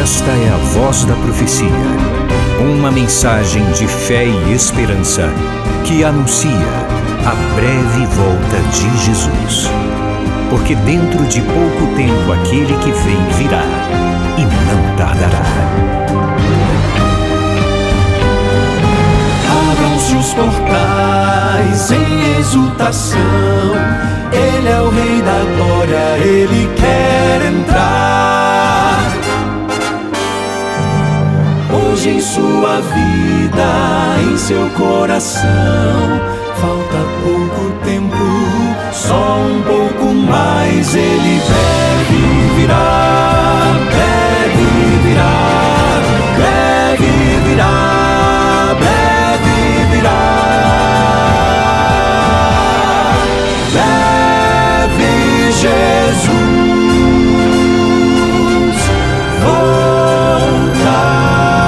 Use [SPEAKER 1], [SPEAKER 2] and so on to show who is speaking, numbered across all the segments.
[SPEAKER 1] Esta é a Voz da Profecia, uma mensagem de fé e esperança que anuncia a breve volta de Jesus. Porque dentro de pouco tempo aquele que vem virá e não tardará.
[SPEAKER 2] Abram-se os portais em exultação, Ele é o Rei da Glória, Ele quer entrar. Hoje em sua vida, em seu coração, falta pouco tempo, só um pouco mais. Ele deve virar, deve virar, deve virar, deve virar. Deve Jesus voltar.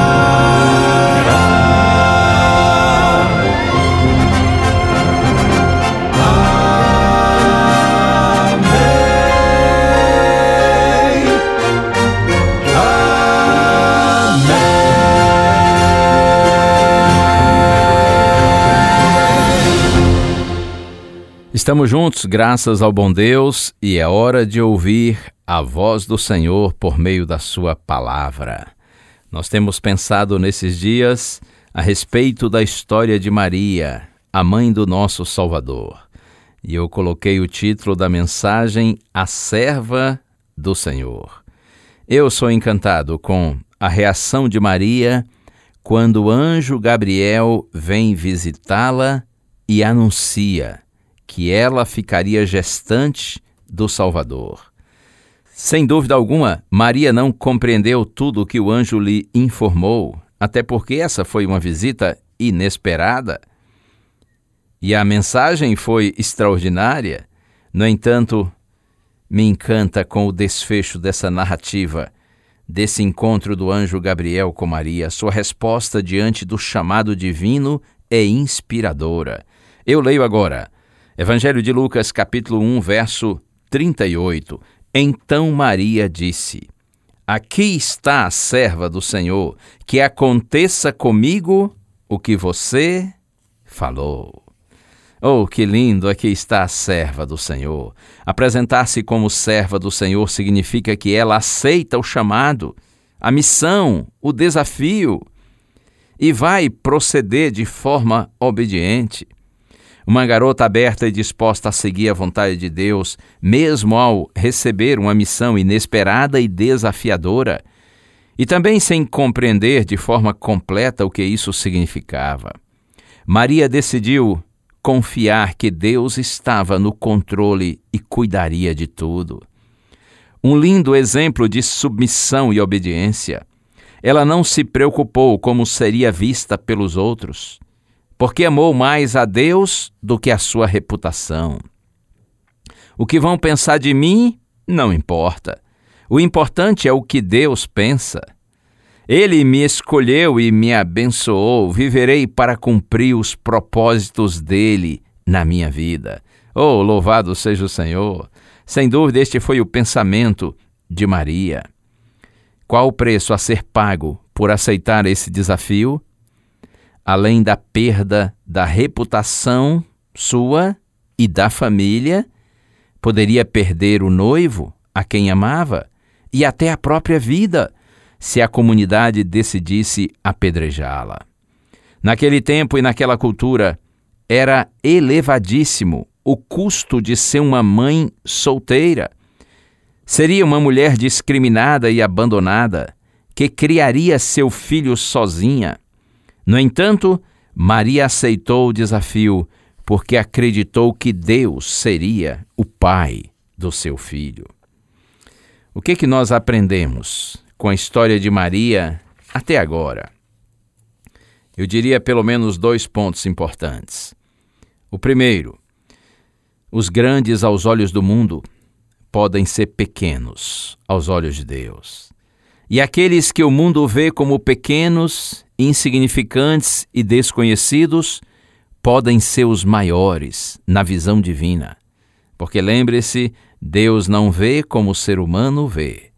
[SPEAKER 3] Estamos juntos, graças ao bom Deus, e é hora de ouvir a voz do Senhor por meio da sua palavra. Nós temos pensado nesses dias a respeito da história de Maria, a mãe do nosso Salvador. E eu coloquei o título da mensagem, A Serva do Senhor. Eu sou encantado com a reação de Maria quando o anjo Gabriel vem visitá-la e anuncia que ela ficaria gestante do Salvador. Sem dúvida alguma, Maria não compreendeu tudo o que o anjo lhe informou, até porque essa foi uma visita inesperada. E a mensagem foi extraordinária. No entanto, me encanta com o desfecho dessa narrativa, desse encontro do anjo Gabriel com Maria. Sua resposta diante do chamado divino é inspiradora. Eu leio agora Evangelho de Lucas, capítulo 1, verso 38. Então Maria disse: Aqui está a serva do Senhor, que aconteça comigo o que você falou. Oh, que lindo! Aqui está a serva do Senhor. Apresentar-se como serva do Senhor significa que ela aceita o chamado, a missão, o desafio, e vai proceder de forma obediente. Uma garota aberta e disposta a seguir a vontade de Deus, mesmo ao receber uma missão inesperada e desafiadora, e também sem compreender de forma completa o que isso significava. Maria decidiu confiar que Deus estava no controle e cuidaria de tudo. Um lindo exemplo de submissão e obediência. Ela não se preocupou como seria vista pelos outros, porque amou mais a Deus do que a sua reputação. O que vão pensar de mim não importa. O importante é o que Deus pensa. Ele me escolheu e me abençoou. Viverei para cumprir os propósitos dele na minha vida. Oh, louvado seja o Senhor! Sem dúvida, este foi o pensamento de Maria. Qual o preço a ser pago por aceitar esse desafio? Além da perda da reputação sua e da família, poderia perder o noivo, a quem amava, e até a própria vida, se a comunidade decidisse apedrejá-la. Naquele tempo e naquela cultura, era elevadíssimo o custo de ser uma mãe solteira. Seria uma mulher discriminada e abandonada, que criaria seu filho sozinha. No entanto, Maria aceitou o desafio porque acreditou que Deus seria o pai do seu filho. O que nós aprendemos com a história de Maria até agora? Eu diria pelo menos 2 pontos importantes. O primeiro, os grandes aos olhos do mundo podem ser pequenos aos olhos de Deus. E aqueles que o mundo vê como pequenos, insignificantes e desconhecidos, podem ser os maiores na visão divina. Porque lembre-se, Deus não vê como o ser humano vê.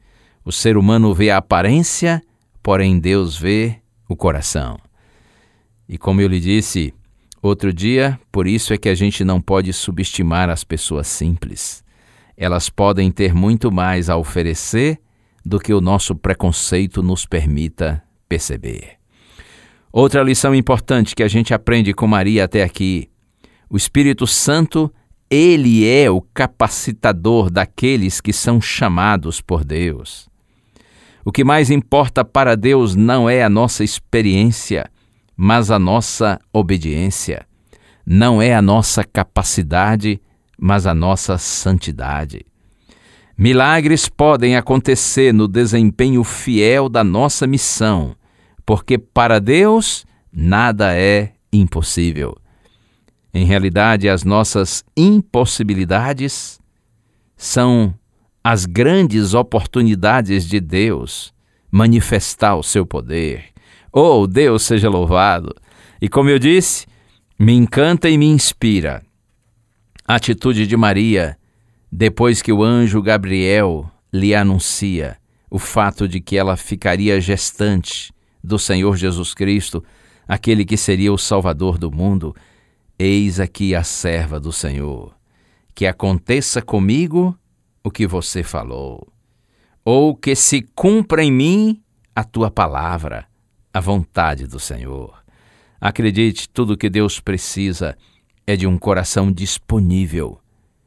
[SPEAKER 3] O ser humano vê a aparência, porém Deus vê o coração. E como eu lhe disse outro dia, por isso é que a gente não pode subestimar as pessoas simples. Elas podem ter muito mais a oferecer do que o nosso preconceito nos permita perceber. Outra lição importante que a gente aprende com Maria até aqui: o Espírito Santo, ele é o capacitador daqueles que são chamados por Deus. O que mais importa para Deus não é a nossa experiência, mas a nossa obediência. Não é a nossa capacidade, mas a nossa santidade. Milagres podem acontecer no desempenho fiel da nossa missão, porque para Deus nada é impossível. Em realidade, as nossas impossibilidades são as grandes oportunidades de Deus manifestar o seu poder. Oh, Deus seja louvado! E como eu disse, me encanta e me inspira a atitude de Maria depois que o anjo Gabriel lhe anuncia o fato de que ela ficaria gestante do Senhor Jesus Cristo, aquele que seria o Salvador do mundo. Eis aqui a serva do Senhor, que aconteça comigo o que você falou, ou que se cumpra em mim a tua palavra, a vontade do Senhor. Acredite, tudo o que Deus precisa é de um coração disponível,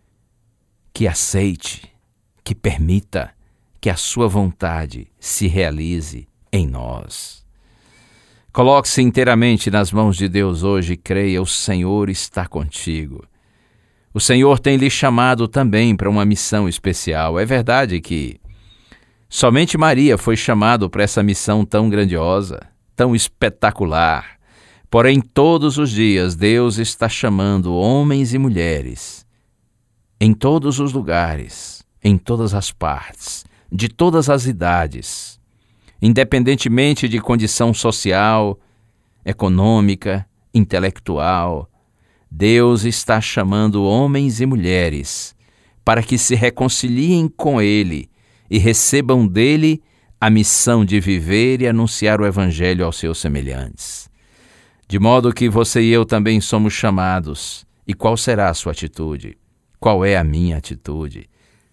[SPEAKER 3] que aceite, que permita que a sua vontade se realize em nós. Coloque-se inteiramente nas mãos de Deus hoje e creia: o Senhor está contigo. O Senhor tem lhe chamado também para uma missão especial. É verdade que somente Maria foi chamada para essa missão tão grandiosa, tão espetacular. Porém, todos os dias Deus está chamando homens e mulheres, em todos os lugares, em todas as partes, de todas as idades, independentemente de condição social, econômica, intelectual. Deus está chamando homens e mulheres para que se reconciliem com Ele e recebam dele a missão de viver e anunciar o Evangelho aos seus semelhantes. De modo que você e eu também somos chamados. E qual será a sua atitude? Qual é a minha atitude?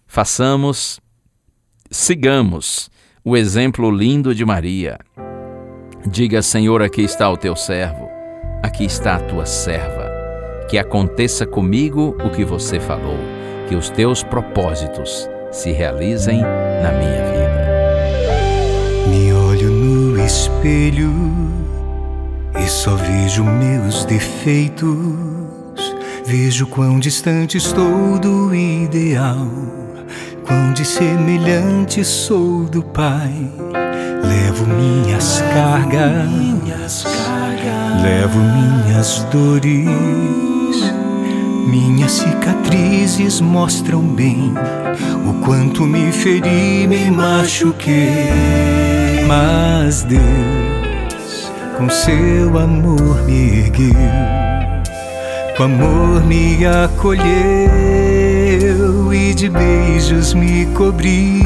[SPEAKER 3] Sigamos o exemplo lindo de Maria. Diga: Senhor, aqui está o teu servo, aqui está a tua serva. Que aconteça comigo o que você falou, que os teus propósitos se realizem na minha vida.
[SPEAKER 2] Me olho no espelho e só vejo meus defeitos. Vejo quão distante estou do ideal, quão dissemelhante sou do Pai. Levo minhas cargas, levo minhas dores. Minhas cicatrizes mostram bem o quanto me feri, me machuquei. Mas Deus, com seu amor me ergueu, com amor me acolheu e de beijos me cobriu.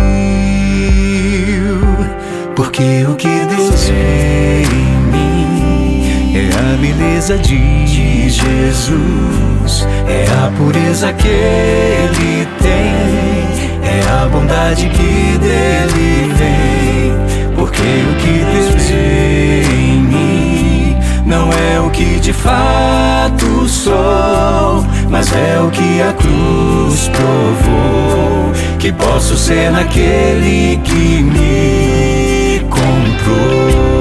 [SPEAKER 2] Porque o que Deus vê em mim é a beleza de Jesus, é a pureza que Ele tem, é a bondade que dele vem. Porque o que Deus vê em mim não é o que de fato sou, mas é o que a cruz provou, que posso ser naquele que me comprou.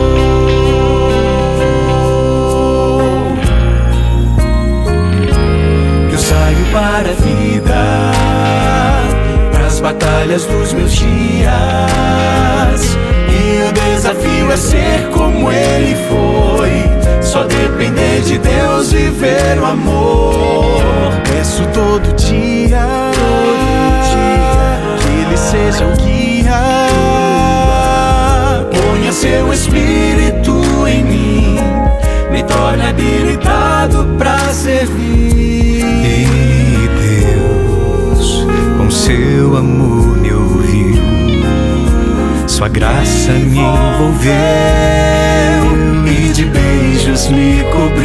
[SPEAKER 2] Eu saio para a vida, pras batalhas dos meus dias, e o desafio é ser como Ele foi, só depender de Deus, viver o amor. Peço todo dia que Ele seja o guia, ponha seu Espírito em mim, me torne habilitado pra servir. E Deus, com seu amor me ouviu, Sua graça me envolveu e de beijos me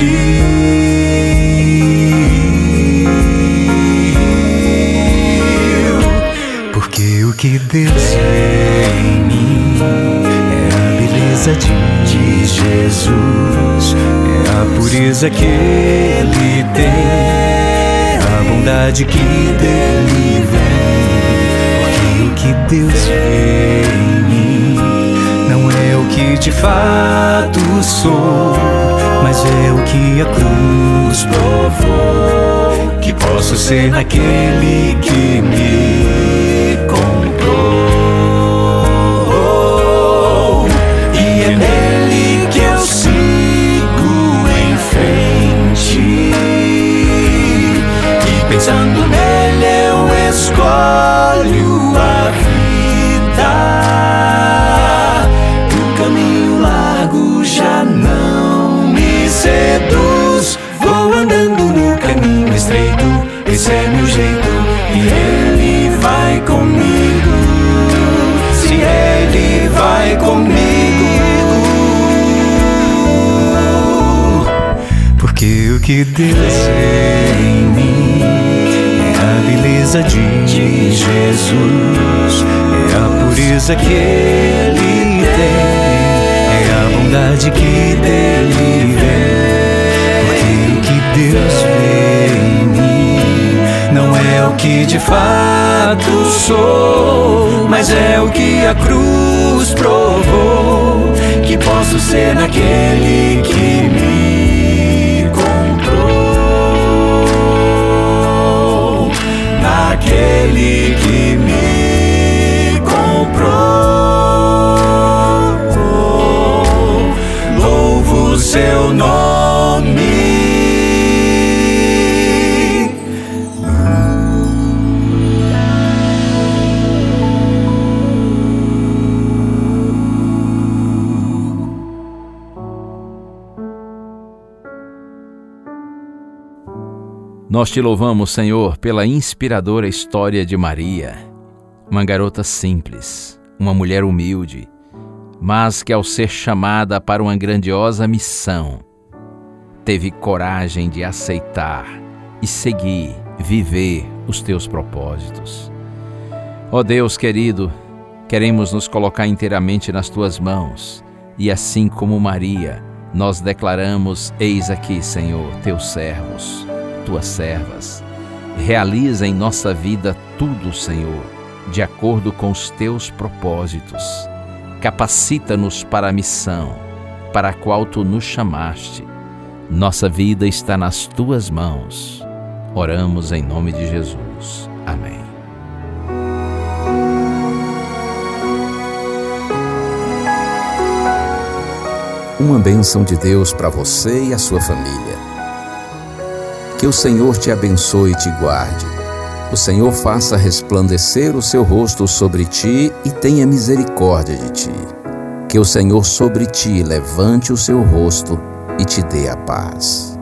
[SPEAKER 2] cobriu. Porque o que Deus vê em mim é a beleza de Jesus, é a pureza que Ele tem, a bondade que dele vem. Porque o que Deus vê em mim não é o que de fato sou, mas é o que a cruz provou, que posso ser naquele que me comprou. E é nele que eu sigo em frente, e pensando nele eu escolho a vida. O caminho largo já não me seduz, vou andando no caminho estreito, esse é meu jeito, e Ele vai comigo. Se Ele vai comigo, porque o que Deus vê em mim é a beleza de Jesus, é a pureza que Ele tem, é a bondade que dele vem. Porque o que Deus vê em mim não é o que de fato sou, mas é o que a cruz provou, que posso ser naquele que me comprou, naquele que me comprou. Louvo o seu nome.
[SPEAKER 3] Nós te louvamos, Senhor, pela inspiradora história de Maria, uma garota simples, uma mulher humilde, mas que ao ser chamada para uma grandiosa missão, teve coragem de aceitar e seguir, viver os teus propósitos. Ó Deus querido, queremos nos colocar inteiramente nas tuas mãos e assim como Maria, nós declaramos: eis aqui, Senhor, teus servos, tuas servas. Realiza em nossa vida tudo, Senhor, de acordo com os teus propósitos. Capacita-nos para a missão para a qual tu nos chamaste. Nossa vida está nas tuas mãos. Oramos em nome de Jesus. Amém.
[SPEAKER 1] Uma bênção de Deus para você e a sua família. Que o Senhor te abençoe e te guarde. O Senhor faça resplandecer o seu rosto sobre ti e tenha misericórdia de ti. Que o Senhor sobre ti levante o seu rosto e te dê a paz.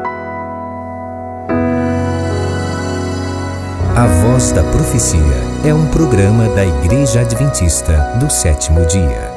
[SPEAKER 4] A Voz da Profecia é um programa da Igreja Adventista do Sétimo Dia.